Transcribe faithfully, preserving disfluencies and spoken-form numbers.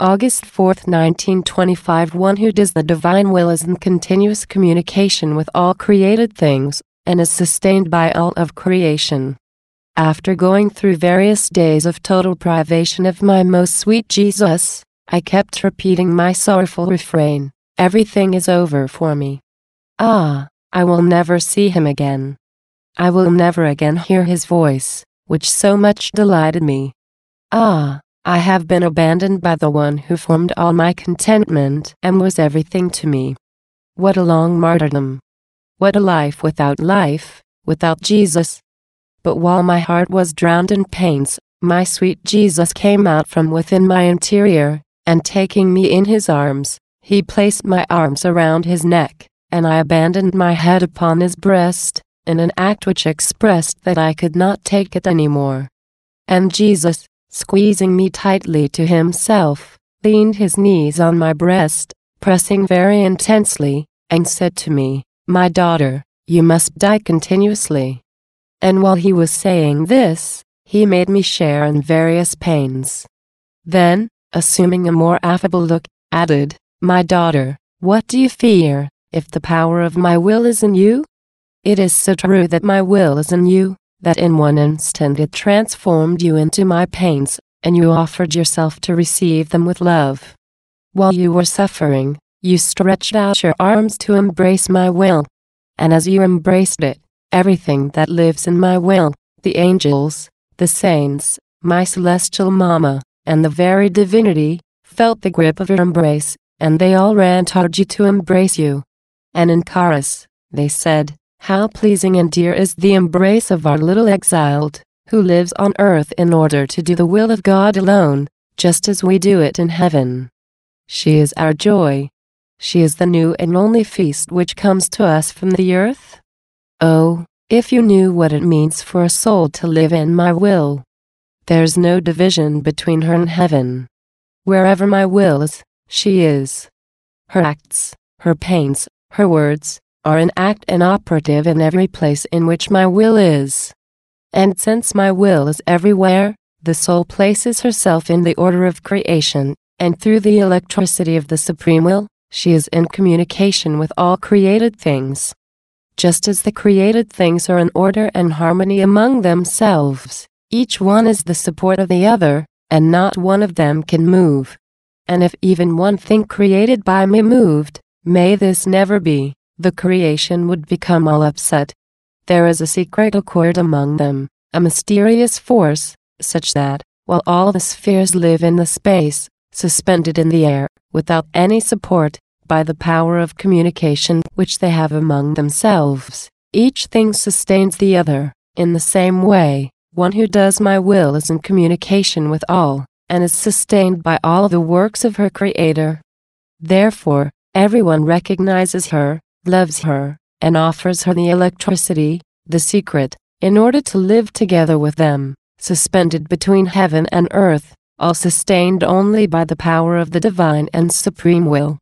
August fourth, nineteen twenty-five. One who does the divine will is in continuous communication with all created things, and is sustained by all of creation. After going through various days of total privation of my most sweet Jesus, I kept repeating my sorrowful refrain, "Everything is over for me. Ah, I will never see him again. I will never again hear his voice, which so much delighted me. Ah, I have been abandoned by the one who formed all my contentment and was everything to me. What a long martyrdom! What a life without life, without Jesus!" But while my heart was drowned in pains, my sweet Jesus came out from within my interior, and taking me in his arms, he placed my arms around his neck, and I abandoned my head upon his breast, in an act which expressed that I could not take it anymore. And Jesus, squeezing me tightly to himself, leaned his knees on my breast, pressing very intensely, and said to me, "My daughter, you must die continuously." And while he was saying this, he made me share in various pains. Then, assuming a more affable look, added, "My daughter, what do you fear, if the power of my will is in you? It is so true that my will is in you, that in one instant it transformed you into my pains, and you offered yourself to receive them with love. While you were suffering, you stretched out your arms to embrace my will. And as you embraced it, everything that lives in my will, the angels, the saints, my celestial mama, and the very divinity, felt the grip of your embrace, and they all ran toward you to embrace you. And in chorus, they said, 'How pleasing and dear is the embrace of our little exiled, who lives on earth in order to do the will of God alone, just as we do it in heaven. She is our joy. She is the new and only feast which comes to us from the earth.' Oh, if you knew what it means for a soul to live in my will. There's no division between her and heaven. Wherever my will is, she is. Her acts, her pains, her words, are in act and operative in every place in which my will is. And since my will is everywhere, the soul places herself in the order of creation, and through the electricity of the Supreme Will, she is in communication with all created things. Just as the created things are in order and harmony among themselves, each one is the support of the other, and not one of them can move. And if even one thing created by me moved, may this never be, the creation would become all upset. There is a secret accord among them, a mysterious force, such that, while all the spheres live in the space, suspended in the air, without any support, by the power of communication which they have among themselves, each thing sustains the other. In the same way, one who does my will is in communication with all, and is sustained by all the works of her Creator. Therefore, everyone recognizes her, loves her, and offers her the electricity, the secret, in order to live together with them, suspended between heaven and earth, all sustained only by the power of the divine and supreme will.